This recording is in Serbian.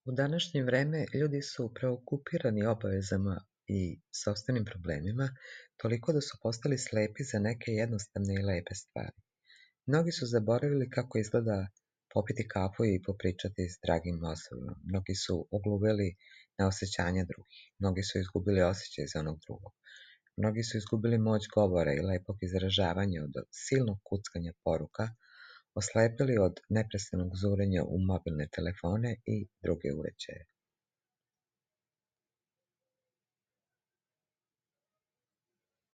U današnje vreme ljudi su preokupirani obavezama i sopstvenim problemima, toliko da su postali slepi za neke jednostavne i lepe stvari. Mnogi su zaboravili kako izgleda popiti kafu i popričati s dragim osobama. Mnogi su ogluveli na osjećanja drugih. Mnogi su izgubili osjećaj za onog drugog. Mnogi su izgubili moć govora i lepog izražavanja od silnog kuckanja poruka, oslepeli od neprestanog zurenja u mobilne telefone i druge uređaje.